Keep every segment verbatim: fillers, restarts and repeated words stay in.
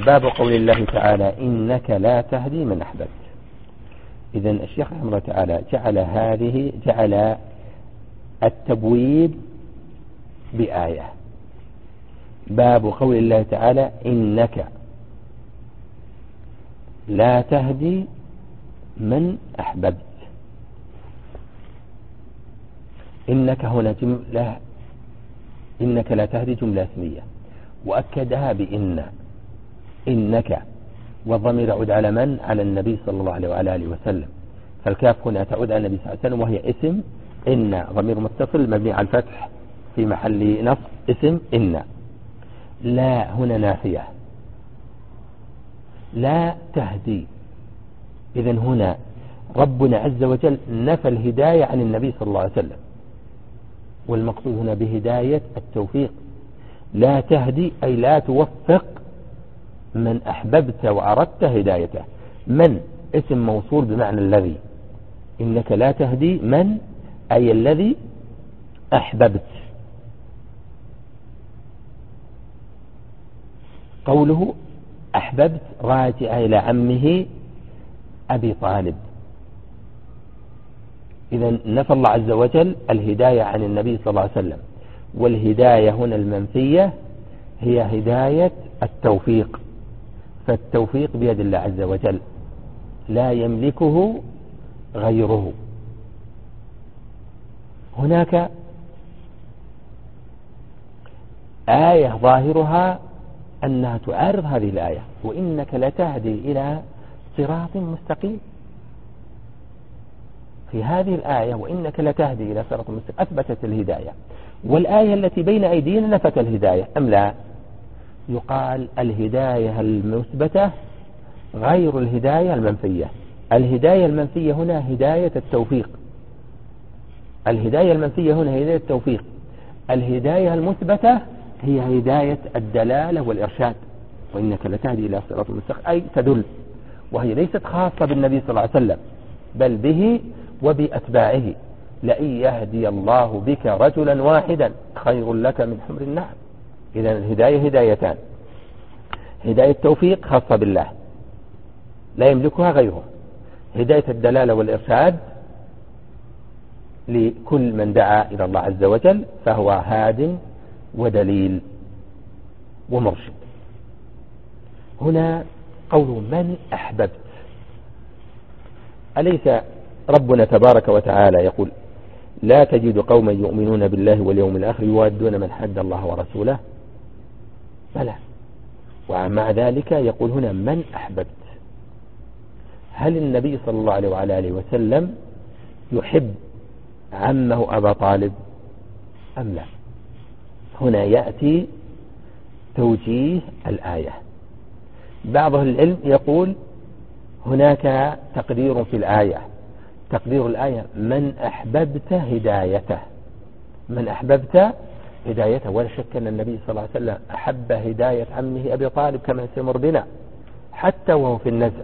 باب قول الله تعالى إنك لا تهدي من أحببت. إذن الشيخ رحمه الله تعالى جعل هذه جعل التبويب بآية. باب قول الله تعالى إنك لا تهدي من أحببت. إنك هنا جملة، إنك لا تهدي جملة اسمية وأكدها بإن. إنك والضمير يعود على من؟ على النبي صلى الله عليه وعلى آله وسلم، فالكاف هنا تعود على النبي صلى الله عليه وسلم وهي اسم إن، ضمير متصل مبني على الفتح في محل نصب اسم إن. لا هنا نافية، لا تهدي. إذن هنا ربنا عز وجل نفى الهداية عن النبي صلى الله عليه وسلم، والمقصود هنا بهداية التوفيق. لا تهدي أي لا توفق من أحببت وأردت هدايته. من اسم موصول بمعنى الذي، إنك لا تهدي من أي الذي أحببت. قوله أحببت راجع إلى عمه أبي طالب. إذن نفى الله عز وجل الهداية عن النبي صلى الله عليه وسلم، والهداية هنا المنفية هي هداية التوفيق، فالتوفيق بيد الله عز وجل لا يملكه غيره. هناك آية ظاهرها أنها تعارض هذه الآية، وإنك لتهدي إلى صراط مستقيم. في هذه الآية وإنك لتهدي إلى صراط مستقيم أثبتت الهداية، والآية التي بين أيدينا نفت الهداية أم لا؟ يقال الهداية المثبتة غير الهداية المنفية. الهداية المنفية هنا هداية التوفيق، الهداية المنفية هنا هداية التوفيق. الهداية المثبتة هي هداية الدلالة والإرشاد، وإنك لتهدي إلى صراط مستقيم أي تدل، وهي ليست خاصة بالنبي صلى الله عليه وسلم بل به وبأتباعه. لئن يهدي الله بك رجلا واحدا خير لك من حمر النعم. إذن الهداية هدايتان، هداية التوفيق خاصة بالله لا يملكها غيره، هداية الدلالة والإرشاد لكل من دعا إلى الله عز وجل فهو هاد ودليل ومرشد. هنا قول من أحببت، أليس ربنا تبارك وتعالى يقول لا تجد قوما يؤمنون بالله واليوم الآخر يوادون من حد الله ورسوله؟ بلى، ومع ذلك يقول هنا من أحببت. هل النبي صلى الله عليه وعلى آله وسلم يحب عمه أبا طالب أم لا؟ هنا يأتي توجيه الآية. بعض أهل العلم يقول هناك تقدير في الآية، تقدير الآية من أحببت هدايته، من أحببت هدايته. ولا شك أن النبي صلى الله عليه وسلم أحب هداية عمه أبي طالب كما سيمر بنا حتى وهو في النزع.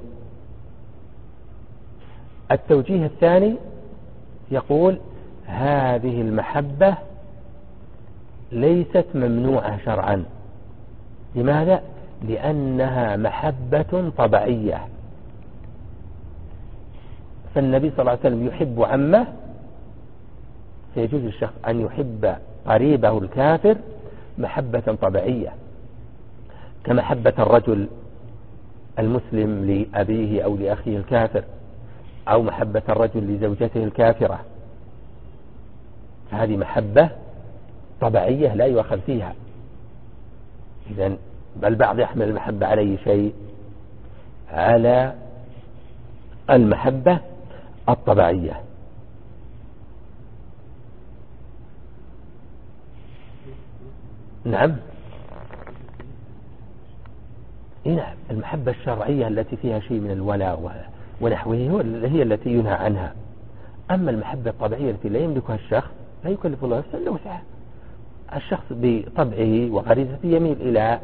التوجيه الثاني يقول هذه المحبة ليست ممنوعة شرعا. لماذا؟ لأنها محبة طبيعية، فالنبي صلى الله عليه وسلم يحب عمه، فيجوز للشخص أن يحب قريبه الكافر محبة طبيعية كمحبة الرجل المسلم لأبيه أو لأخيه الكافر، أو محبة الرجل لزوجته الكافرة. هذه محبة طبيعية لا يؤخذ فيها. إذن البعض يحمل المحبة على أي شيء؟ على المحبة الطبيعية. نعم، نعم، المحبة الشرعية التي فيها شيء من الولاء ونحوه هي التي ينهى عنها. أما المحبة الطبيعية التي لا يملكها الشخص لا يكلف الله نفسا إلا وسعها. الشخص بطبعه وغريزته يميل إلى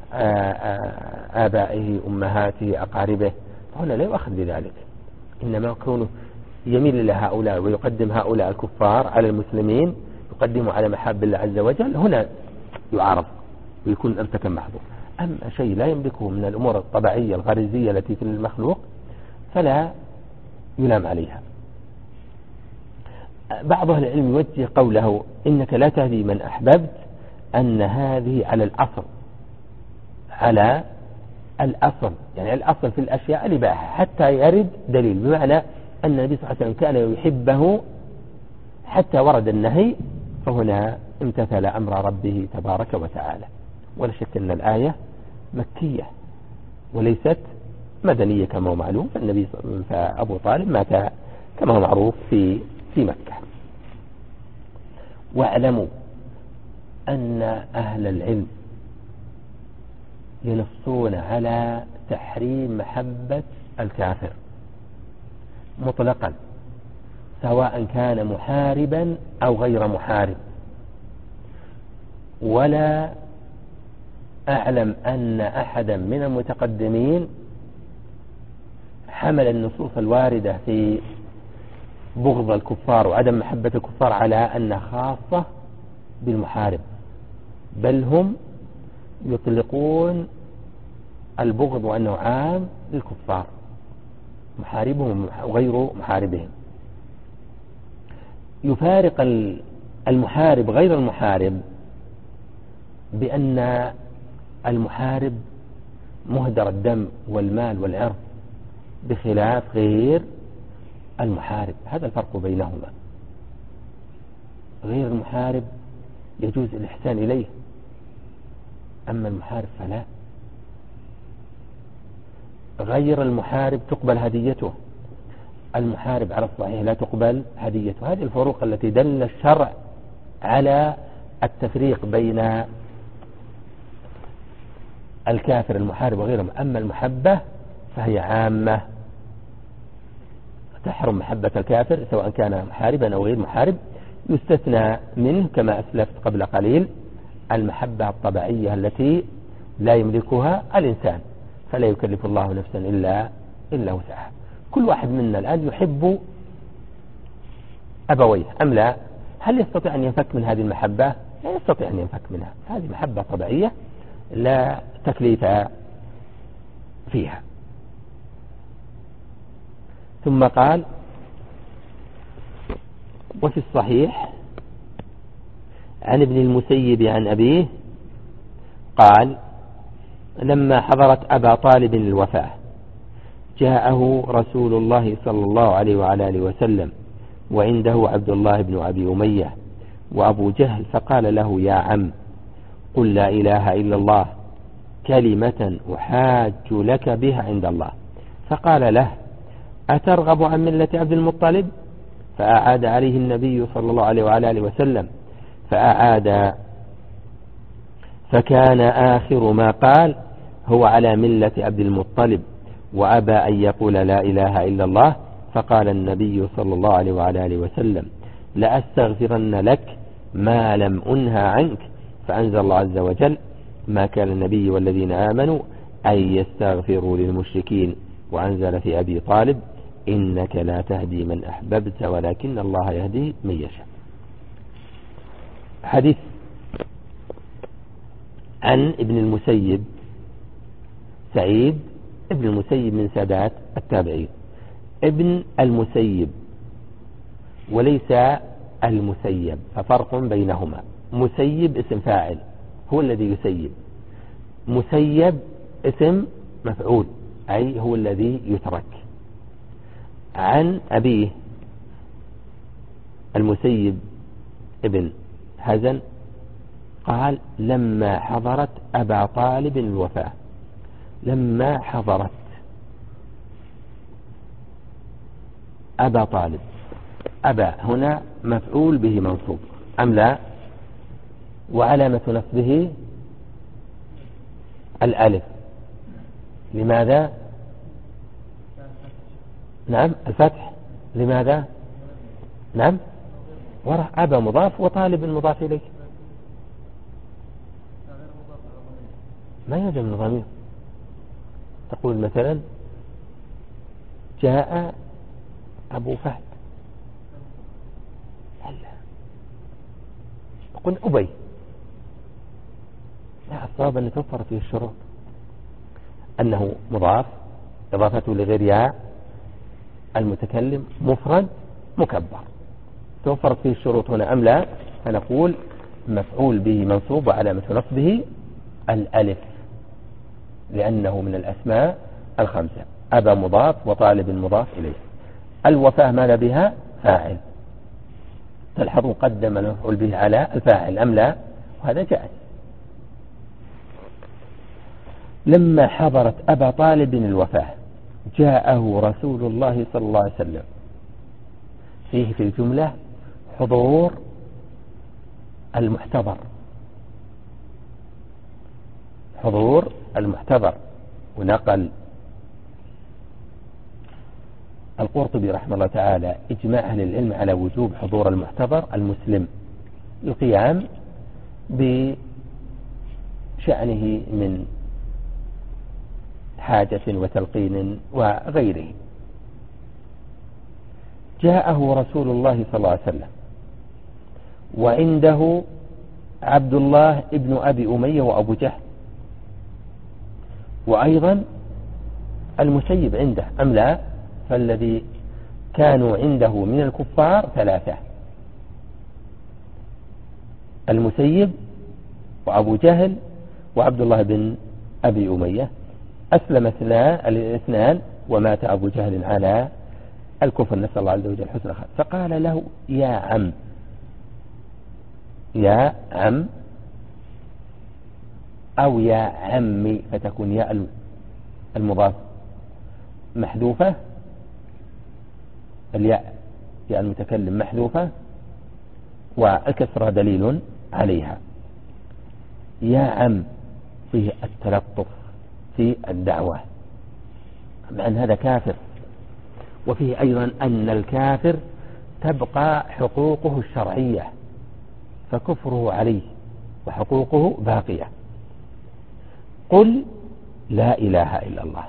آبائه أمهاته أقاربه، فهنا لا يؤخذ بذلك، إنما يكون يميل إلى هؤلاء ويقدم هؤلاء الكفار على المسلمين، يقدم على محاب الله عز وجل، هنا يعارض ويكون ارتكب محظور. أما شيء لا يملكه من الأمور الطبيعية الغريزية التي في المخلوق فلا يلام عليها. بعض أهل العلم يوجه قوله إنك لا تهدي من أحببت أن هذه على الأصل، على الأصل يعني الأصل في الأشياء الإباحة حتى يرد دليل، بمعنى أن النبي صلى الله عليه وسلم كان يحبه حتى ورد النهي، فهنا امتثل أمر ربه تبارك وتعالى. ولا شك أن الآية مكية وليست مدنية كما هو معلوم، فالنبي فأبو طالب مات كما هو معروف في في مكة. واعلموا أن أهل العلم ينصون على تحريم محبة الكافر مطلقا، سواء كان محاربا أو غير محارب. ولا أعلم أن أحدا من المتقدمين حمل النصوص الواردة في بغض الكفار وعدم محبة الكفار على أنها خاصة بالمحارب، بل هم يطلقون البغض وأنه عام للكفار محاربهم وغير محاربهم. يفارق المحارب غير المحارب بأن المحارب مهدر الدم والمال والعرض بخلاف غير المحارب، هذا الفرق بينهما. غير المحارب يجوز الإحسان إليه، أما المحارب فلا. غير المحارب تقبل هديته، المحارب على الصحيح لا تقبل هديته. هذه الفروق التي دل الشرع على التفريق بين الكافر المحارب وغيره. أما المحبة فهي عامة، تحرم محبة الكافر سواء كان محاربا أو غير محارب. يستثنى منه كما أسلفت قبل قليل المحبة الطبيعية التي لا يملكها الإنسان، فلا يكلف الله نفسا إلا إلا وسعها. كل واحد منا الآن يحب أبويه أم لا؟ هل يستطيع أن ينفك من هذه المحبة؟ لا يستطيع أن ينفك منها، هذه محبة طبيعية لا تكليف فيها. ثم قال: وفي الصحيح عن ابن المسيب عن أبيه قال: لما حضرت أبا طالب الوفاة جاءه رسول الله صلى الله عليه وعلى آله وسلم وعنده عبد الله بن أبي أمية وأبو جهل، فقال له: يا عم، قل لا إله إلا الله كلمة أحاج لك بها عند الله. فقال له: أترغب عن ملة عبد المطلب؟ فأعاد عليه النبي صلى الله عليه وعلى آله وسلم فأعاد، فكان آخر ما قال: هو على ملة عبد المطلب، وأبى أن يقول لا إله إلا الله. فقال النبي صلى الله عليه وعلى آله وسلم: لأستغفرن لك ما لم أنهى عنك. فأنزل الله عز وجل: ما كان النبي والذين آمنوا أن يستغفروا للمشركين. وأنزل في أبي طالب: إنك لا تهدي من أحببت ولكن الله يهدي من يشاء. حديث عن ابن المسيب، سعيد ابن المسيب من سادات التابعين، ابن المسيب وليس المسيب، ففرق بينهما. مسيب اسم فاعل هو الذي يسيب، مسيب اسم مفعول أي هو الذي يترك. عن أبيه المسيب ابن هزن قال: لما حضرت أبا طالب الوفاة. لما حضرت أبا طالب، أبا هنا مفعول به منصوب أم لا؟ وعلامة نصبه الألف. لماذا؟ نعم الفتح. لماذا؟ نعم وراء أبا مضاف وطالب مضاف إليه، ما يلزم من ضمير. تقول مثلا: جاء أبو فهد، هلا تقول أبي، لا، الصواب أن توفر فيه الشروط. أنه مضاف إضافته لغير ياء المتكلم مفرد مكبر. توفرت فيه الشروط هنا أم لا؟ فنقول مفعول به منصوب وعلامة نصبه الألف لأنه من الأسماء الخمسة. أبا مضاف وطالب مضاف إليه. الوفاة ماذا بها؟ فاعل. تلحظوا قدم المفعول به على الفاعل أم لا؟ وهذا جائز. لما حضرت أبا طالب الوفاة جاءه رسول الله صلى الله عليه وسلم. فيه في الجملة حضور المحتضر، حضور المحتضر. ونقل القرطبي رحمه الله تعالى إجماع أهل العلم على وجوب حضور المحتضر المسلم القيام بشأنه من حاجة وتلقين وغيره. جاءه رسول الله صلى الله عليه وسلم وعنده عبد الله ابن أبي أمية وأبو جهل، وأيضا المسيب عنده أم لا؟ فالذي كانوا عنده من الكفار ثلاثة: المسيب وأبو جهل وعبد الله بن أبي أمية. أسلم الاثنان ومات أبو جهل على الكفر، نسأل الله عز وجل حسن الخاتمة. فقال له: يا عم، يا عم أو يا عمي، فتكون ياء المضاف محذوفة، الياء ياء المتكلم محذوفة والكسرة دليل عليها. يا عم فيه التلطف في الدعوة، مع أن هذا كافر. وفيه أيضا أن الكافر تبقى حقوقه الشرعية فكفره عليه وحقوقه باقية. قل لا إله إلا الله،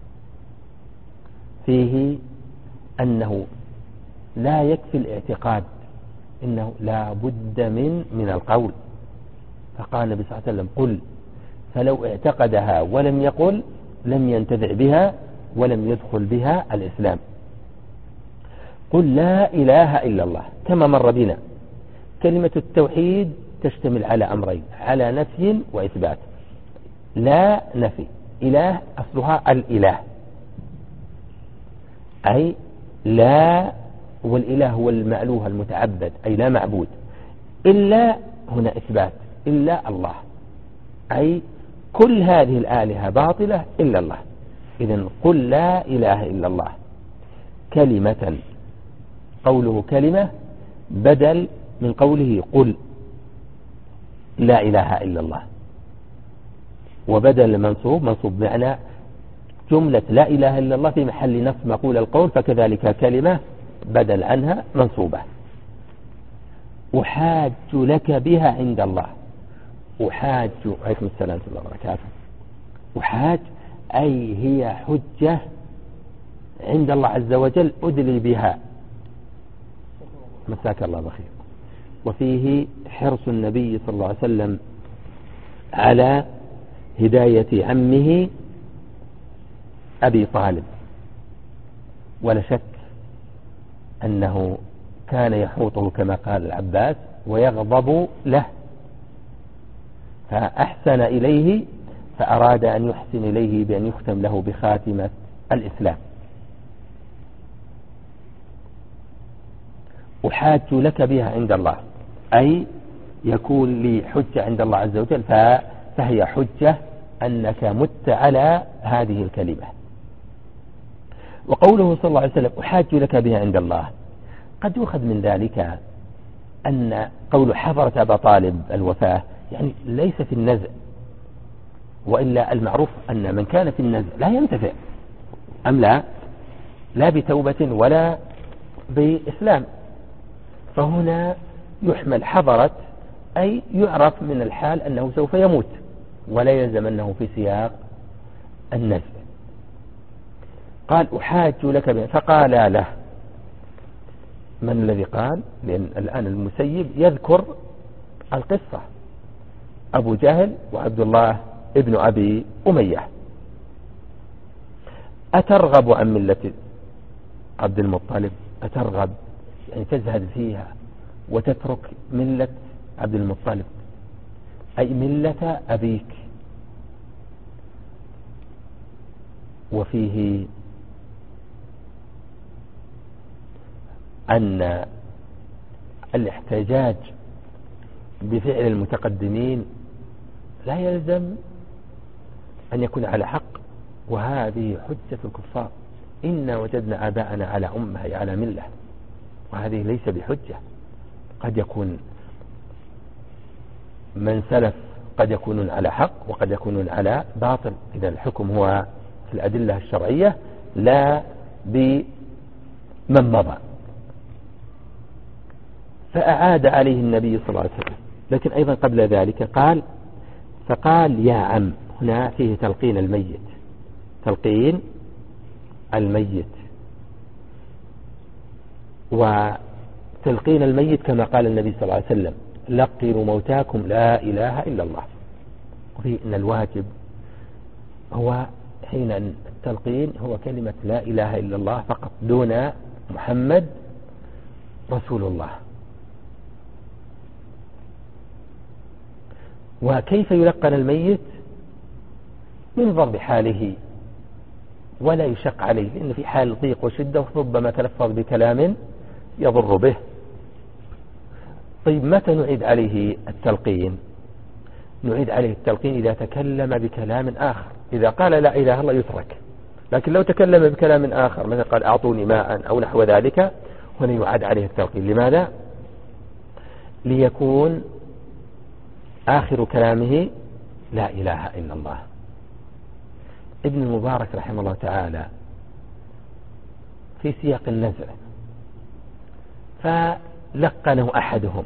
فيه أنه لا يكفي الاعتقاد، إنه لا بد من من القول. فقال النبي صلى الله عليه وسلم: قل. فلو اعتقدها ولم يقل لم ينتفع بها ولم يدخل بها الإسلام. قل لا إله إلا الله. كما مر بنا كلمة التوحيد تشتمل على أمرين: على نفي وإثبات. لا نفي، إله أصلها الإله، أي لا، والإله هو المألوه المتعبد، أي لا معبود. إلا هنا إثبات، إلا الله، أي كل هذه الآلهة باطلة إلا الله. إذن قل لا إله إلا الله كلمة، قوله كلمة بدل من قوله قل لا إله إلا الله، وبدل منصوب منصوب معنى جملة لا إله إلا الله في محل نصب مقول القول، فكذلك كلمة بدل عنها منصوبة. أحاج لك بها عند الله. أحاج، عليكم السلام ورحمة الله وبركاته. أحاج أي هي حجة عند الله عز وجل أدلي بها. مساك الله بخير. وفيه حرص النبي صلى الله عليه وسلم على هداية عمه أبي طالب، ولا شك أنه كان يحوطه كما قال العباس ويغضب له، فأحسن إليه، فأراد أن يحسن إليه بأن يختم له بخاتمة الإسلام. أحاج لك بها عند الله، أي يكون لي حجة عند الله عز وجل، فهي حجة أنك مت على هذه الكلمة. وقوله صلى الله عليه وسلم أحاج لك بها عند الله، قد يؤخذ من ذلك أن قول حضرة أبا طالب الوفاة يعني ليس في النزع، وإلا المعروف أن من كان في النزع لا ينتفع أم لا، لا بتوبة ولا بإسلام. فهنا يحمل حضرت أي يعرف من الحال أنه سوف يموت، ولا يلزم أنه في سياق النزع. قال أحاج لك بها، فقال له. من الذي قال؟ لأن الآن المسيب يذكر القصة، أبو جهل وعبد الله ابن أبي أمية. أترغب عن ملة عبد المطلب؟ أترغب يعني تزهد فيها وتترك ملة عبد المطلب، أي ملة أبيك. وفيه أن الاحتجاج بفعل المتقدمين لا يلزم أن يكون على حق، وهذه حجة الكفار. إنا وجدنا آباءنا على أمة أي على ملة، وهذه ليس بحجة. قد يكون من سلف قد يكونون على حق وقد يكونون على باطل. إذا الحكم هو في الأدلة الشرعية لا بمن مضى. فأعاد عليه النبي صلى الله عليه وسلم. لكن أيضا قبل ذلك قال فقال يا عم. هنا فيه تلقين الميت، تلقين الميت. وتلقين الميت كما قال النبي صلى الله عليه وسلم لقنوا موتاكم لا إله إلا الله. وفيه أن الواجب هو حين التلقين هو كلمة لا إله إلا الله فقط دون محمد رسول الله. وكيف يلقن الميت؟ ينظر بحاله ولا يشق عليه، لأن في حال ضيق وشدة ربما تلفظ بكلام يضر به. طيب متى نعيد عليه التلقين؟ نعيد عليه التلقين إذا تكلم بكلام آخر. إذا قال لا إله إلا الله يترك، لكن لو تكلم بكلام آخر مثلا قال أعطوني ماء أو نحو ذلك هنا يعاد عليه التلقين. لماذا؟ ليكون آخر كلامه لا إله إلا الله. ابن المبارك رحمه الله تعالى في سياق النزع فلقنه أحدهم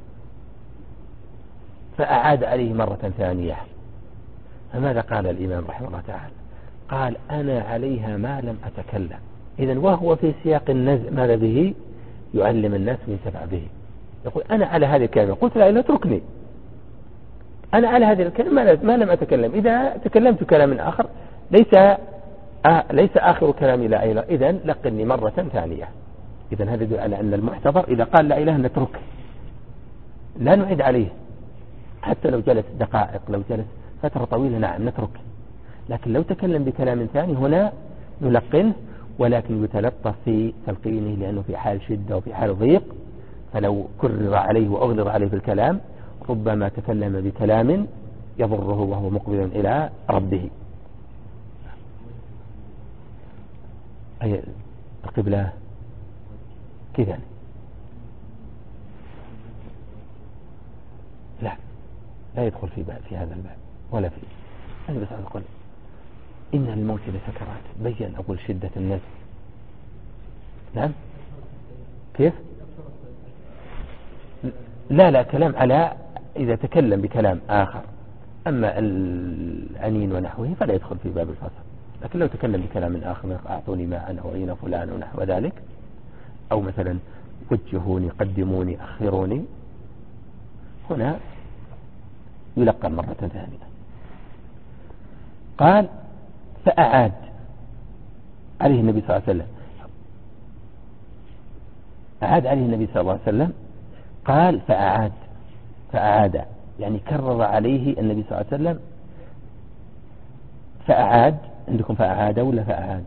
فأعاد عليه مرة ثانية. فماذا قال الإمام رحمه الله تعالى؟ قال أنا عليها ما لم أتكلم. إذن وهو في سياق النزع ماذا به؟ يعلم الناس وينتفع به. يقول أنا على هذه الكلمة قلت لا إله اتركني، أنا على هذه الكلمة ما لم أتكلم. إذا تكلمت كلام آخر ليس آه ليس آخر كلامي لا إله، إذن لقني مرة ثانية. إذن هذا يدل على أن المحتضر إذا قال لا إله نترك، لا نعيد عليه حتى لو جلس دقائق، لو جلس فترة طويلة نعم نترك. لكن لو تكلم بكلام ثاني هنا نلقنه، ولكن يتلطف في تلقينه لأنه في حال شدة وفي حال ضيق. فلو كرر عليه وأغلظ عليه في الكلام ربما تكلم بكلام يضره وهو مقبل إلى ربه. أي القبلة كذا لا لا يدخل في باب في هذا الباب ولا في. أنا بس أقول إن الموت لسكرات. بين أقول شدة النزع. نعم كيف؟ لا لا كلام على إذا تكلم بكلام آخر. أما الأنين ونحوه فلا يدخل في باب الفصل. لكن لو تكلم بكلام آخر أعطوني ماء أو أين فلان ونحو ذلك، أو مثلا وجهوني قدموني أخروني، هنا يلقى مرة ثانية. قال فأعاد عليه النبي صلى الله عليه وسلم. أعاد عليه النبي صلى الله عليه وسلم. قال فأعاد فأعاد يعني كرر عليه النبي صلى الله عليه وسلم. فأعاد عندكم فأعاد ولا فأعاد؟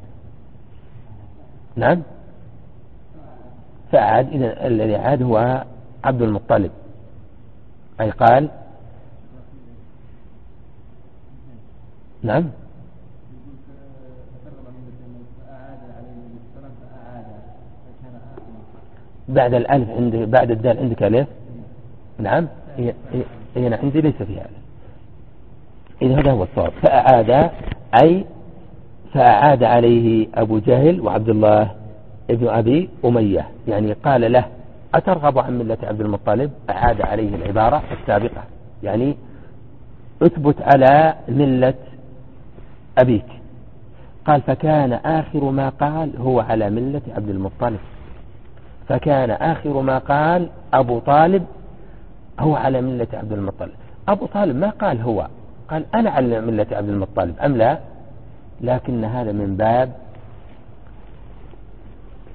نعم فأعاد. إذا الذي عاد هو عبد المطلب. أي قال نعم بعد الألف عند بعد الدال عندك ألف. نعم هي هي أنا عندي ليس فيها ألف. إذا هذا هو الصواب. فأعاد أي فأعاد عليه أبو جهل وعبد الله ابن أبي أمية، يعني قال له أترغب عن ملة عبد المطلب؟ أعاد عليه العبارة السابقة، يعني اثبت على ملة أبيك. قال فكان آخر ما قال هو على ملة عبد المطلب. فكان آخر ما قال أبو طالب هو على ملة عبد المطلب. أبو طالب ما قال هو، قال أنا على ملة عبد المطلب أم لا؟ لكن هذا من باب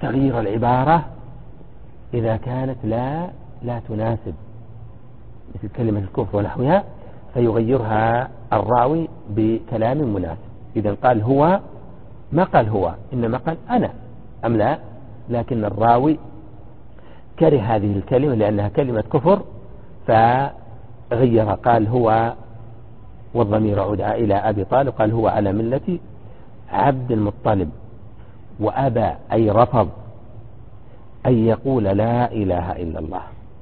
تغيير العبارة إذا كانت لا لا تناسب، مثل كلمة الكفر ونحوها، فيغيرها الراوي بكلام مناسب. إذا قال هو، ما قال هو، إنما قال أنا أم لا، لكن الراوي كره هذه الكلمة لأنها كلمة كفر فغيرها، قال هو والضمير عود إلى أبي طالب، قال هو على ملة عبد المطلب، وأبى أي رفض أن يقول لا إله إلا الله.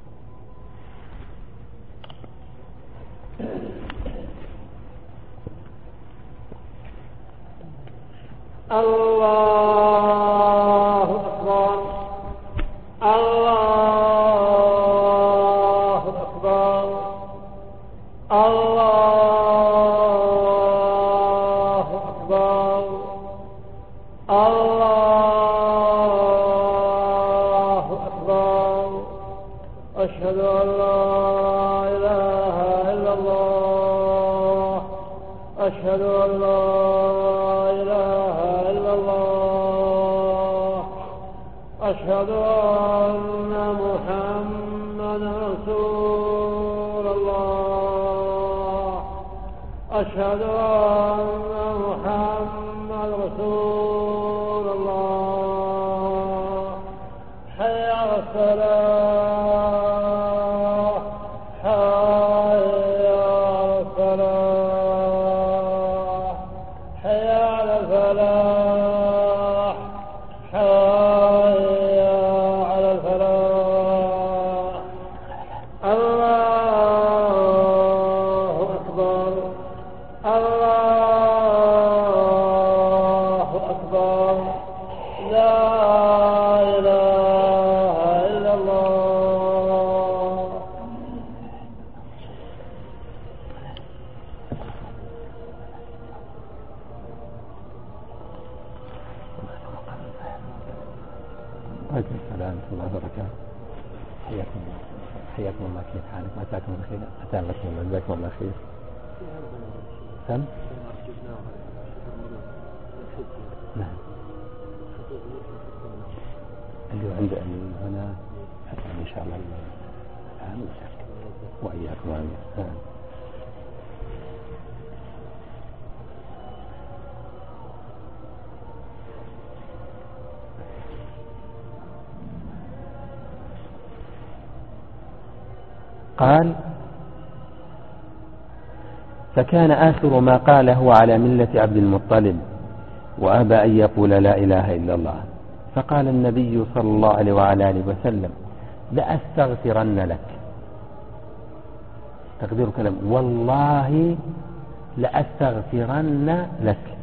الله أكبر الله أكبر الله أكبر الله أكبر أشهد أن لا إله إلا الله أشهد أن لا أشهد أن محمدا رسول الله أشهد أن محمدا رسول الله حي على الصلاة حي على الصلاة حي على الفلاح حي السلام ورحمة الله وبركاته. حياكم الله حياكم الله، كيف حالك؟ مساكم بخير، أتابعكم الله، جزاكم الله خير. سم؟ نعم. اللي عنده هنا إن شاء الله الآن وإياكم آمين. نعم. قال فكان آخر ما قال هو على ملة عبد المطلب، وأبى أن يقول لا إله إلا الله. فقال النبي صلى الله عليه وعلى آله وسلم لأستغفرن لك. تقدير كلام والله لأستغفرن لك.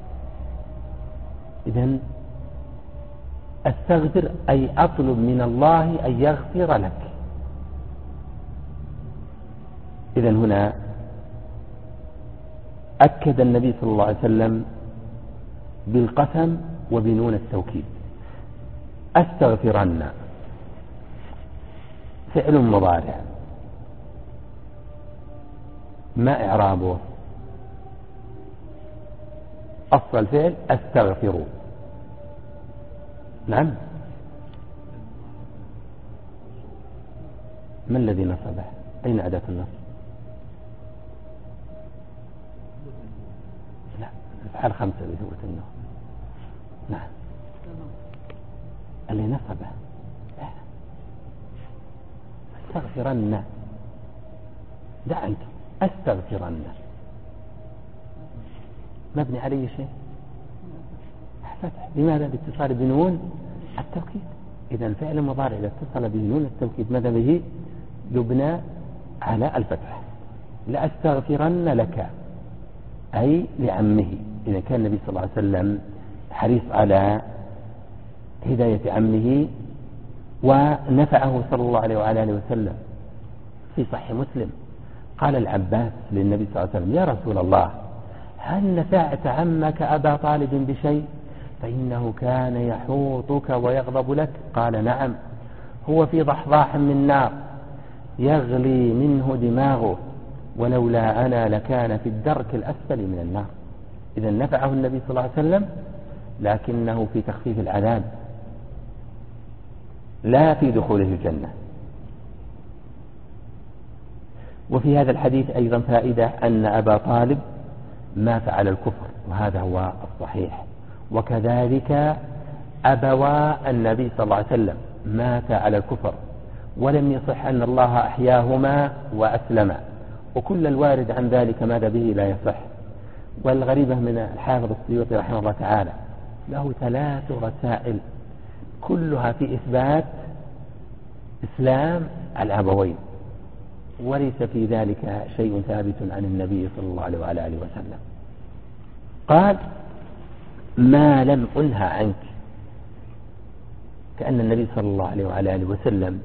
إذن أستغفر أي أطلب من الله أن يغفر لك. إذن هنا أكد النبي صلى الله عليه وسلم بالقسم وبنون التوكيد. أستغفرن فعل مضارع، ما إعرابه؟ أصل الفعل أستغفر. نعم. ما الذي نصبه؟ أين أداة النصب؟ لا، الأفعال خمسة بثبوت النصب. نعم. اللي نصبه أستغفرن. دع أنت أستغفرن مبني عليه شيء فتح. لماذا؟ باتصال بنون التوكيد. إذا فعل مضارع إذا اتصل بنون التوكيد ماذا به؟ يبنى على الفتح. لأستغفرن لك أي لعمه. إذا كان النبي صلى الله عليه وسلم حريص على هداية عمه ونفعه صلى الله عليه وعلى آله وسلم. في صحيح مسلم قال العباس للنبي صلى الله عليه وسلم يا رسول الله هل نفعت عمك أبا طالب بشيء؟ فإنه كان يحوطك ويغضب لك. قال نعم، هو في ضحضاح من نار يغلي منه دماغه، ولولا أنا لكان في الدرك الأسفل من النار. إذا نفعه النبي صلى الله عليه وسلم لكنه في تخفيف العذاب. لا في دخوله الجنة. وفي هذا الحديث أيضا فائدة أن أبا طالب مات على الكفر، وهذا هو الصحيح، وكذلك أبوا النبي صلى الله عليه وسلم مات على الكفر، ولم يصح أن الله أحياهما وأسلما، وكل الوارد عن ذلك ماذا به لا يصح. والغريبة من الحافظ السيوطي رحمه الله تعالى له ثلاث رسائل كلها في إثبات إسلام الأبوين، وليس في ذلك شيء ثابت عن النبي صلى الله عليه وعلى آله وسلم. قال: ما لم أنهى عنك، كأن النبي صلى الله عليه وعلى آله وسلم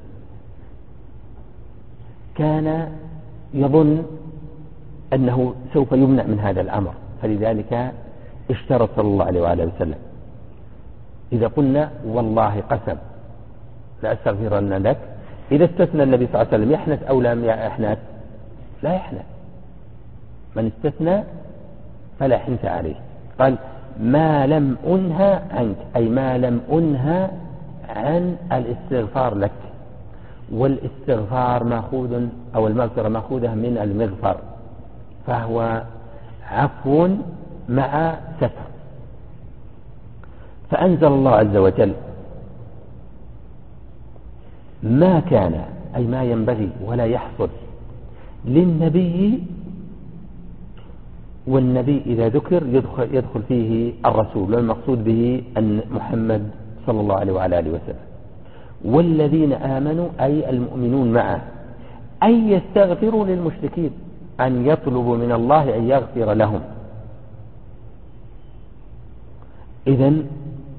كان يظن أنه سوف يمنع من هذا الأمر، فلذلك اشترط صلى الله عليه وعلى آله وسلم: إذا قلنا والله قسم لأستغفرن لك، إذا استثنى النبي صلى الله عليه وسلم يحنث أو لم يحنث؟ لا يحنث، من استثنى فلا حنث عليه. قال: ما لم أنهى عنك، أي ما لم أنهى عن الاستغفار لك، والاستغفار مأخوذ أو المغفرة مأخوذة من المغفر، فهو عفو مع ستر. فأنزل الله عز وجل: ما كان، أي ما ينبغي ولا يحصل للنبي، والنبي إذا ذكر يدخل, يدخل فيه الرسول، والمقصود به أن محمد صلى الله عليه وعلى آله وسلم، والذين آمنوا أي المؤمنون معه، أن يستغفروا للمشركين، أن يطلبوا من الله أن يغفر لهم. إذن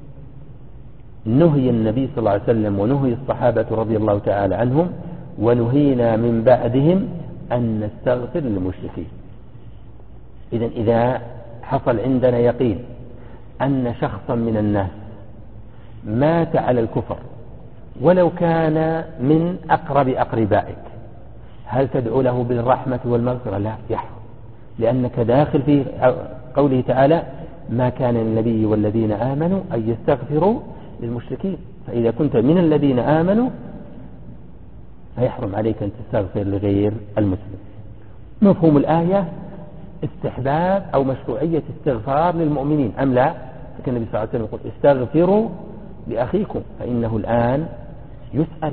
نهي النبي صلى الله عليه وسلم ونهي الصحابة رضي الله تعالى عنهم ونهينا من بعدهم أن نستغفر للمشركين. إذن إذا حصل عندنا يقين أن شخصا من الناس مات على الكفر ولو كان من أقرب أقربائك، هل تدعو له بالرحمة والمغفرة؟ لا، يحرم، لأنك داخل في قوله تعالى: ما كان للنبي والذين آمنوا أن يستغفروا للمشركين. فإذا كنت من الذين آمنوا فيحرم عليك أن تستغفر لغير المسلم. مفهوم الآية استحباب أو مشروعية استغفار للمؤمنين أم لا؟ فكان النبي صلى الله عليه وسلم يقول: استغفروا لأخيكم فإنه الآن يسأل.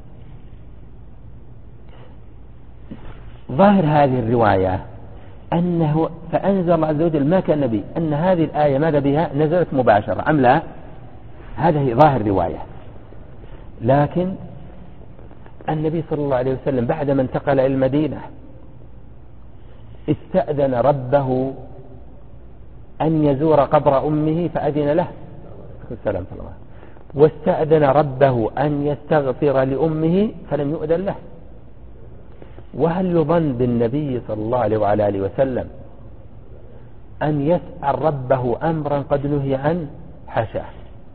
ظاهر هذه الرواية أنه فأنزل الله عز وجل ما كان النبي، أن هذه الآية ماذا بها؟ نزلت مباشرة أم لا؟ هذه ظاهر رواية. لكن النبي صلى الله عليه وسلم بعدما انتقل إلى المدينة استأذن ربه أن يزور قبر أمه فأذن له، السلام عليكم، واستأذن ربه أن يستغفر لأمه فلم يؤذن له. وهل يظن بالنبي صلى الله عليه وعلى آله وسلم أن يسأل ربه أمرا قد نهي عنه؟ حاشاه.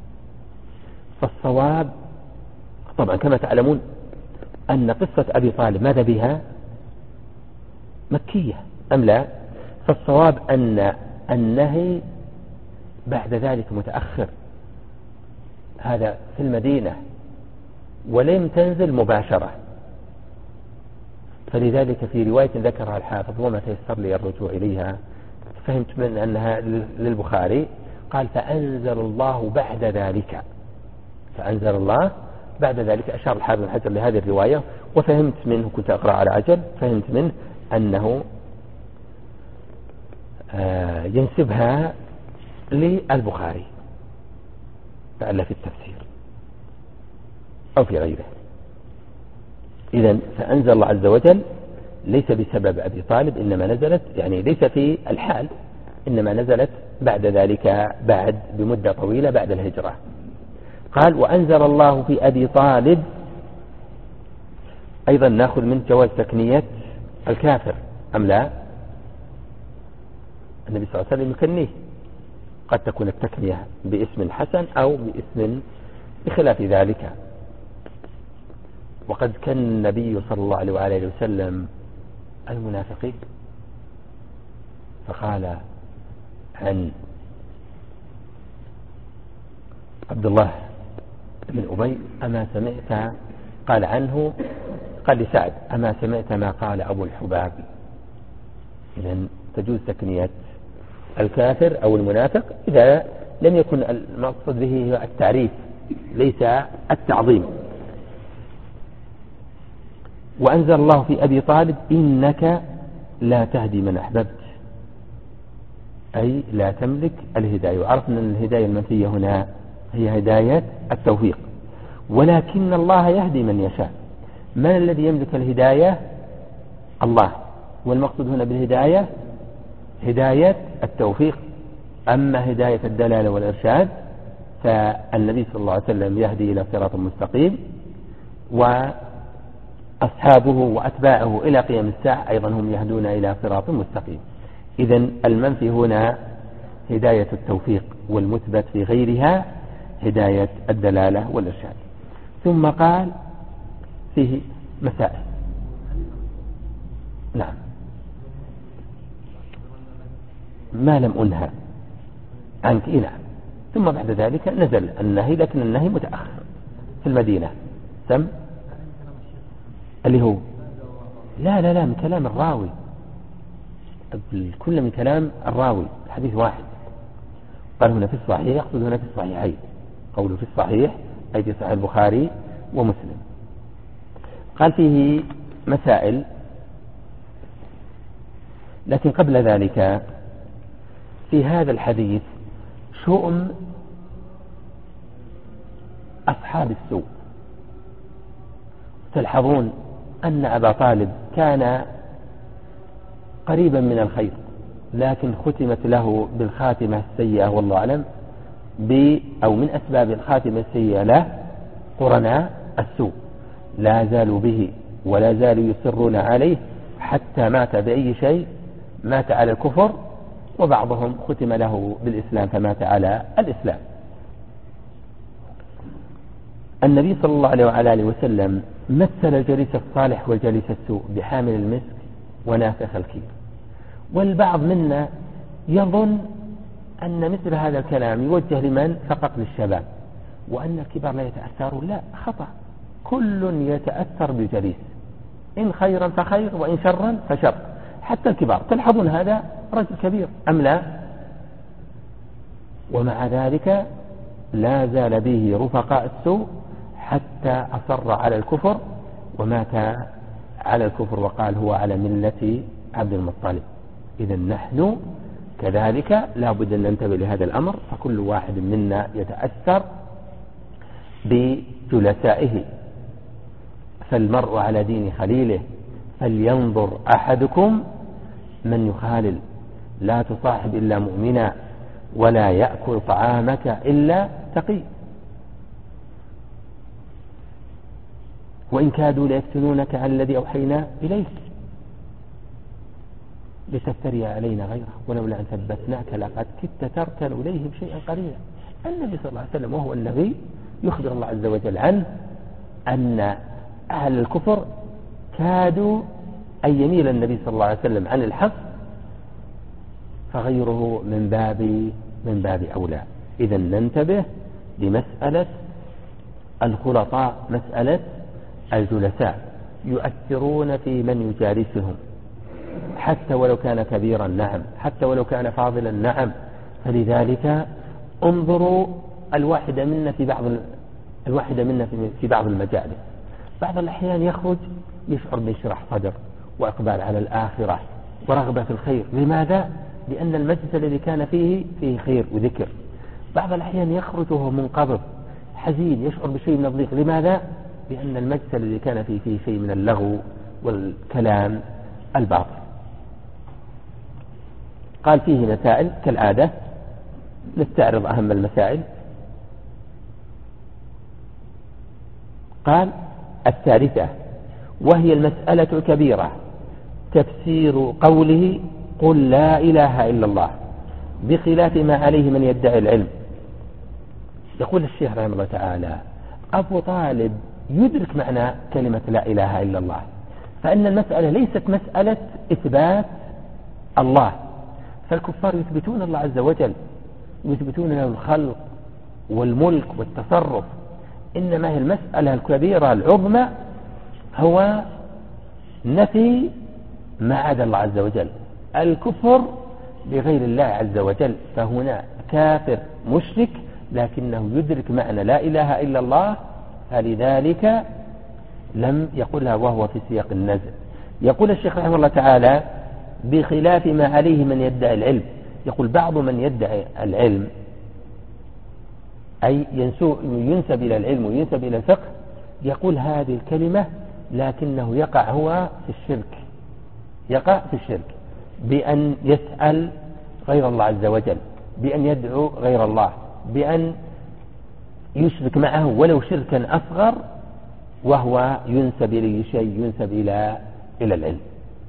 فالصواب طبعا كما تعلمون أن قصة أبي طالب ماذا بها؟ مكية أم لا؟ فالصواب أن النهي بعد ذلك متأخر، هذا في المدينة ولم تنزل مباشرة. فلذلك في رواية ذكرها الحافظ وما تيسر لي الرجوع إليها فهمت من أنها للبخاري، قال: فأنزل الله بعد ذلك، فأنزل الله بعد ذلك. أشار الحافظ بن حجر لهذه الرواية وفهمت منه، كنت أقرأ على عجل، فهمت منه أنه آه ينسبها للبخاري لعل في التفسير أو في غيره. إذن فأنزل الله عز وجل ليس بسبب أبي طالب، إنما نزلت يعني ليس في الحال، إنما نزلت بعد ذلك بعد بمدة طويلة بعد الهجرة. قال: وأنزل الله في أبي طالب. أيضا نأخذ من جواز تكنية الكافر أم لا؟ النبي صلى الله عليه وسلم يكنيه، قد تكون التكنية باسم حسن أو باسم بخلاف ذلك. وقد كان النبي صلى الله عليه وآله وسلم المنافقين، فقال عن عبد الله بن أبي أما سمعت قال عنه قال لسعد أما سمعت ما قال أبو الحباب. إذن تجوز تكنية الكافر أو المنافق إذا لم يكن المقصد به التعريف ليس التعظيم. وأنزل الله في أبي طالب إنك لا تهدي من أحببت، أي لا تملك الهداية. وعرفنا أن الهداية المنفية هنا هي هداية التوفيق، ولكن الله يهدي من يشاء. من الذي يملك الهداية؟ الله. والمقصود هنا بالهداية هداية التوفيق. أما هداية الدلالة والإرشاد فالنبي صلى الله عليه وسلم يهدي إلى صراط مستقيم، وأصحابه وأتباعه إلى قيام الساعة أيضا هم يهدون إلى صراط مستقيم. إذن المنفي هنا هداية التوفيق، والمثبت في غيرها هداية الدلالة والإرشاد. ثم قال فيه مسائل. نعم، ما لم أنهى عنك. إيه نعم. ثم بعد ذلك نزل النهي، لكن النهي متأخر في المدينة. سم اللي هو لا لا لا من كلام الراوي، كل من كلام الراوي حديث واحد. قال هنا في الصحيح، يقصد هنا في الصحيحين، قوله في الصحيح أي في صحيح البخاري ومسلم. قال فيه مسائل، لكن قبل ذلك في هذا الحديث شؤم أصحاب السوء. تلحظون أن أبا طالب كان قريبا من الخير، لكن ختمت له بالخاتمة السيئة والله أعلم، أو من أسباب الخاتمة السيئة له قرناء السوء، لا زالوا به ولا زالوا يصرون عليه حتى مات بأي شيء، مات على الكفر، وبعضهم ختم له بالإسلام فمات على الإسلام. النبي صلى الله عليه وعلى آله وسلم مثل الجليس الصالح والجليس السوء بحامل المسك ونافخ الكير. والبعض منا يظن أن مثل هذا الكلام يوجه لمن؟ فقط للشباب، وأن الكبار لا يتأثرون. لا، خطأ. كل يتأثر بالجليس، إن خيرا فخير وإن شرا فشر، حتى الكبار. تلحظون هذا رجل كبير أم لا؟ ومع ذلك لا زال به رفقاء السوء حتى أصر على الكفر ومات على الكفر، وقال هو على ملة عبد المطلب. إذن نحن كذلك لا بد أن ننتبه لهذا الأمر، فكل واحد منا يتأثر بجلسائه. فالمرء على دين خليله، فلينظر أحدكم من يخالل، لا تصاحب إلا مؤمنا، ولا يأكل طعامك إلا تقي، وإن كادوا ليفتنونك عن الذي أوحينا إليك لتفتري علينا غيره، ولولا أن ثبتناك لقد كدت تركن إليهم شيئا قليلا. النبي صلى الله عليه وسلم وهو النبي يخبر الله عز وجل عنه أن أهل الكفر كادوا أن يميل النبي صلى الله عليه وسلم عن الحق، فغيره من باب من باب أولى. إذا ننتبه لمسألة الخلطاء، مسألة الجلساء، يؤثرون في من يجالسهم، حتى ولو كان كبيرا، نعم، حتى ولو كان فاضلا، نعم. فلذلك انظروا الواحدة منا في بعض الواحدة منا في بعض المجالس، بعض الأحيان يخرج يشعر بانشراح صدر وإقبال على الآخرة ورغبة في الخير. لماذا؟ لأن المجلس الذي كان فيه فيه خير وذكر. بعض الأحيان يخرج وهو منقبض حزين، يشعر بشيء من الضيق. لماذا؟ لأن المجلس الذي كان فيه فيه شيء من اللغو والكلام الباطل. قال فيه مسائل كالعادة، نستعرض أهم المسائل. قال الثالثة وهي المسألة الكبيرة، تفسير قوله قل لا إله إلا الله بخلاف ما عليه من يدعي العلم. يقول الشيخ رحمه الله تعالى أبو طالب يدرك معنى كلمة لا إله إلا الله، فإن المسألة ليست مسألة إثبات الله، فالكفار يثبتون الله عز وجل، يثبتون له الخلق والملك والتصرف، إنما هي المسألة الكبيرة العظمى هو نفي ما عدا الله عز وجل، الكفر بغير الله عز وجل. فهنا كافر مشرك لكنه يدرك معنى لا إله إلا الله، فلذلك لم يقلها وهو في سياق النزع. يقول الشيخ رحمه الله تعالى بخلاف ما عليه من يدعي العلم. يقول بعض من يدعي العلم أي ينسب إلى العلم وينسب إلى الفقه يقول هذه الكلمة لكنه يقع هو في الشرك، يقع في الشرك بأن يسأل غير الله عز وجل، بأن يدعو غير الله، بأن يشرك معه ولو شركا أصغر، وهو ينسب إليه شيء ينسب إلى إلى العلم.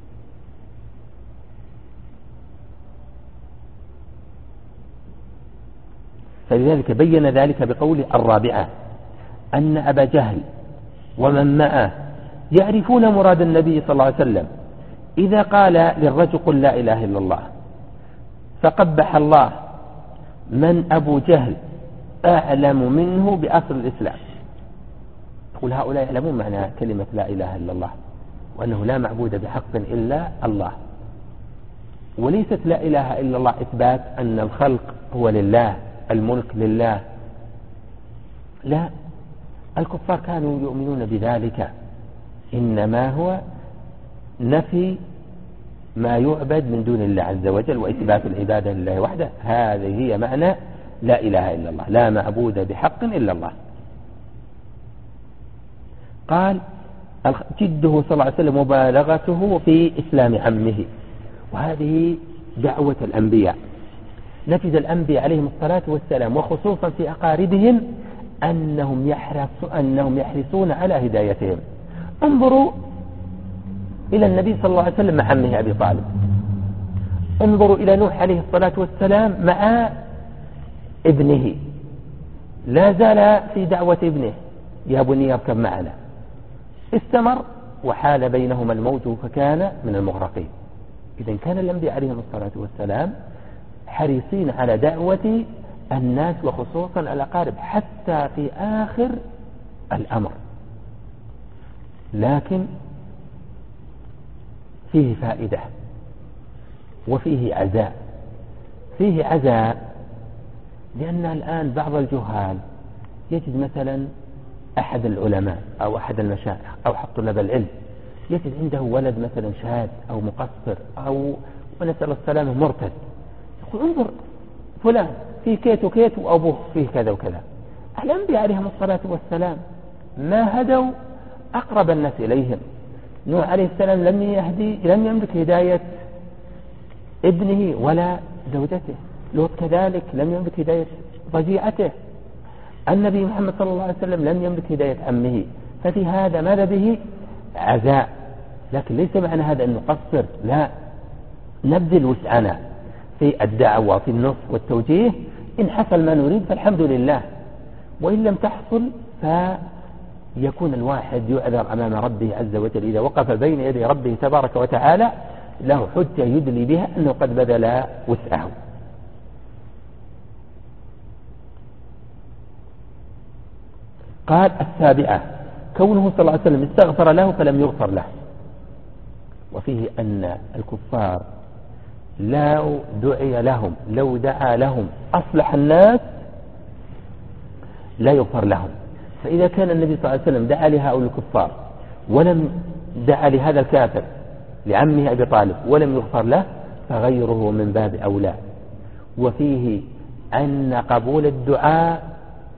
فلذلك بين ذلك بقوله الرابعة أن أبا جهل ومن معه يعرفون مراد النبي صلى الله عليه وسلم إذا قال للرجل قل لا إله إلا الله، فقبح الله من أبو جهل أعلم منه بأصل الإسلام. يقول هؤلاء يعلمون معنى كلمة لا إله إلا الله، وأنه لا معبود بحق إلا الله. وليست لا إله إلا الله إثبات أن الخلق هو لله، الملك لله، لا، الكفار كانوا يؤمنون بذلك، إنما هو نفي ما يعبد من دون الله عز وجل وإثبات العبادة لله وحده. هذه هي معنى لا إله إلا الله، لا معبود بحق إلا الله. قال جده صلى الله عليه وسلم مبالغته في إسلام عمه، وهذه دعوة الأنبياء. نفذ الأنبياء عليهم الصلاة والسلام وخصوصا في أقاربهم أنهم يحرصون, أنهم يحرصون على هدايتهم. انظروا إلى النبي صلى الله عليه وسلم مع عمه أبي طالب، انظروا إلى نوح عليه الصلاة والسلام مع ابنه، لا زال في دعوة ابنه يا بني يركب معنا، استمر وحال بينهما الموت فكان من المغرقين. إذن كان الأنبياء عليهم الصلاة والسلام حريصين على دعوة الناس وخصوصا الأقارب حتى في آخر الأمر. لكن فيه فائدة وفيه عزاء. فيه عزاء لأن الآن بعض الجهال يجد مثلا أحد العلماء أو أحد المشايخ أو حتى طلاب العلم يجد عنده ولد مثلا شاذ أو مقصر أو ونسأل السلامة مرتد، يقول انظر فلان فيه كيت وكيت وأبوه فيه كذا وكذا. الأنبياء عليهم الصلاة والسلام ما هدوا أقرب الناس إليهم. نوح عليه السلام لم يهدي لم يملك هداية ابنه ولا زوجته، لوط كذلك لم يملك هداية ضجيعته، النبي محمد صلى الله عليه وسلم لم يملك هداية عمه. ففي هذا ماذا به عزاء، لكن ليس معنى هذا أن نقصر، لا، نبذل وسعنا في الدعوة في النصح والتوجيه. إن حصل ما نريد فالحمد لله، وإن لم تحصل فيكون الواحد يعذر أمام ربه عز وجل إذا وقف بين يدي ربه تبارك وتعالى له حجة يدلي بها أنه قد بذل وسعه. قال السابعة كونه صلى الله عليه وسلم استغفر له فلم يغفر له. وفيه أن الكفار لو دعي لهم لو دعا لهم أصلح الناس لا يغفر لهم. فإذا كان النبي صلى الله عليه وسلم دعا لهؤلاء الكفار ولم دعا لهذا الكافر لعمه أبي طالب ولم يغفر له فغيره من باب أولى. وفيه أن قبول الدعاء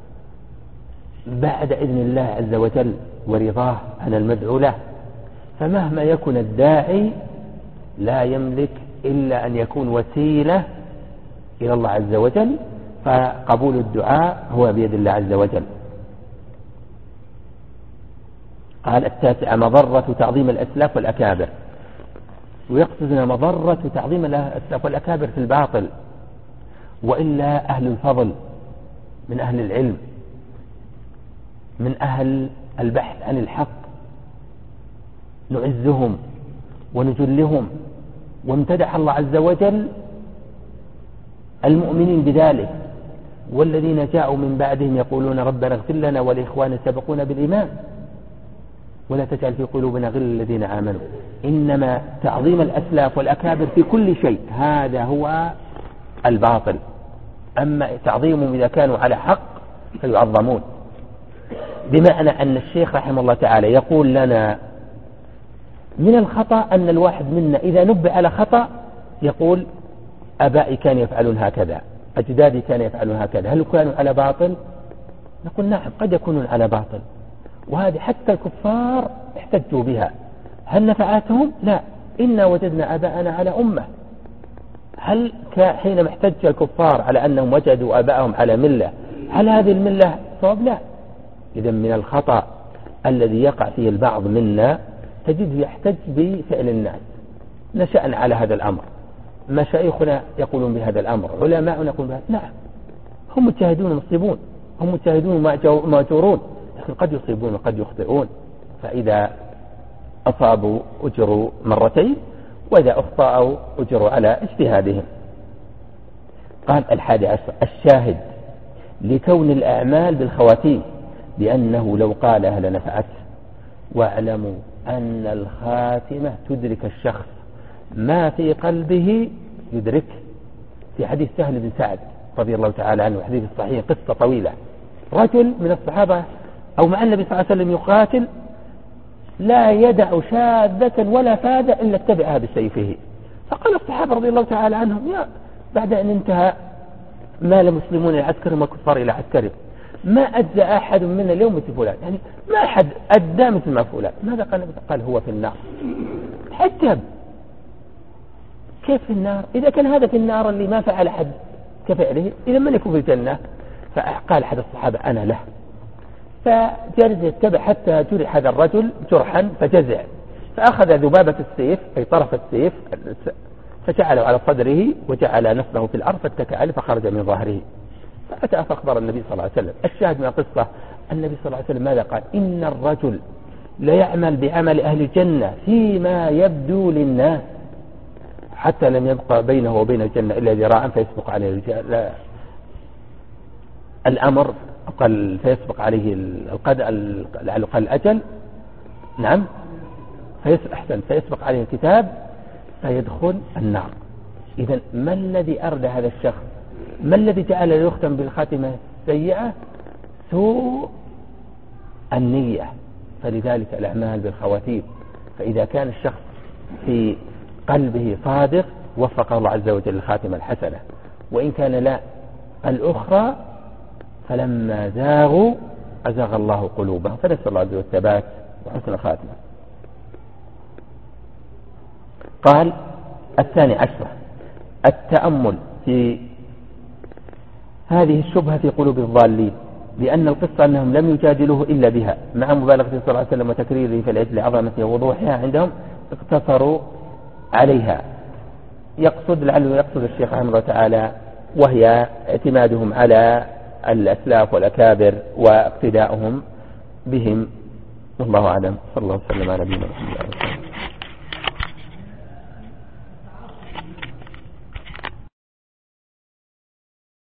بعد إذن الله عز وجل ورضاه عن المدعو له، فمهما يكن الداعي لا يملك إلا أن يكون وسيلة إلى الله عز وجل، فقبول الدعاء هو بيد الله عز وجل. قال التاسع مضرة تعظيم الأسلاف والأكابر، ويقصدنا مضرة تعظيم الأسلاف والأكابر في الباطل، وإلا أهل الفضل من أهل العلم من أهل البحث عن الحق نعزهم ونجلهم، وامتدح الله عز وجل المؤمنين بذلك والذين جاءوا من بعدهم يقولون ربنا اغفر لنا ولإخواننا سبقونا بالإيمان ولا تجعل في قلوبنا غل الذين آمنوا. إنما تعظيم الأسلاف والأكابر في كل شيء هذا هو الباطل. أما تعظيمهم إذا كانوا على حق فيعظمون. بمعنى أن الشيخ رحمه الله تعالى يقول لنا من الخطأ أن الواحد منا إذا نبه على خطأ يقول أبائي كانوا يفعلون هكذا، أجدادي كانوا يفعلون هكذا، هل كانوا على باطل؟ نقول نعم قد يكونون على باطل، وهذه حتى الكفار احتجوا بها. هل نفعتهم؟ لا، إنا وجدنا آباءنا على أمة. هل حينما احتج الكفار على أنهم وجدوا آباءهم على ملة هل هذه الملة صواب؟ لا. إذا من الخطأ الذي يقع فيه البعض منا تجد يحتج بفعل الناس. نشأنا على هذا الأمر، مشايخنا يقولون بهذا الأمر، علماءنا يقولون بهذا. نعم هم مجتهدون مصيبون، هم مجتهدون مأجورون، لكن قد يصيبون وقد يخطئون، فإذا أصابوا أجروا مرتين وإذا أخطأوا أجروا على اجتهادهم. قال الحادي عشر الشاهد لكون الأعمال بالخواتيم لأنه لو قالها لنفعته. واعلموا أن الخاتمة تدرك الشخص ما في قلبه يدرك. في حديث سهل بن سعد رضي الله تعالى عنه، حديث الصحيح، قصة طويلة. رجل من الصحابة أو مع النبي صلى الله عليه وسلم يقاتل لا يدع شاذة ولا فاذة إلا اتبعها بسيفه. فقال الصحابة رضي الله تعالى عنهم يا بعد أن انتهى مال المسلمون إلى عسكرهم والكفار إلى عسكرهم ما أجزى أحد منا اليوم مثل فلان، يعني ما أحد أدى مثل ما فلان. ماذا قال النبي؟ قال هو في النار. حتى كيف في النار؟ إذا كان هذا في النار اللي ما فعل أحد كفعله، إذا من يكون في الجنة؟ فقال أحد الصحابة أنا له. فجلس يتبع حتى جرح هذا الرجل جرحا فجزع، فأخذ ذبابة السيف أي طرف السيف فجعله على صدره وجعل نفسه في الأرض فاتكى عليه فخرج من ظهره. فأتى فأخبر النبي صلى الله عليه وسلم. الشاهد من القصة النبي صلى الله عليه وسلم ماذا قال؟ إن الرجل ليعمل بعمل أهل الجنة فيما يبدو للناس حتى لم يبقى بينه وبين الجنة إلا ذراعا فيسبق عليه الأمر قال فيسبق عليه القدر لعله قال الأجل. نعم أحسن فيسبق عليه الكتاب فيدخل النار. إذن ما الذي أردى هذا الشخص؟ ما الذي جعل يختم بالخاتمة السيئة؟ سوء النية. فلذلك الأعمال بالخواتيم. فإذا كان الشخص في قلبه صادق وفقه الله عز وجل الخاتمة الحسنة، وإن كان لا الأخرى فلما زاغوا أزاغ الله قلوبهم. فنسأل الله عز وجل الثبات وحسن الخاتمة. قال الثاني عشر التأمل في هذه الشبهة في قلوب الضالين، لأن القصة أنهم لم يجادلوه إلا بها مع مبالغة صلى الله عليه وسلم وتكريره في العجل عظمته ووضوحها عندهم اقتصروا عليها. يقصد لعله يقصد الشيخ رحمه الله تعالى وهي اعتمادهم على الأسلاف والأكابر واقتداؤهم بهم. والله أعلم. صلى الله وسلم على نبينا محمد.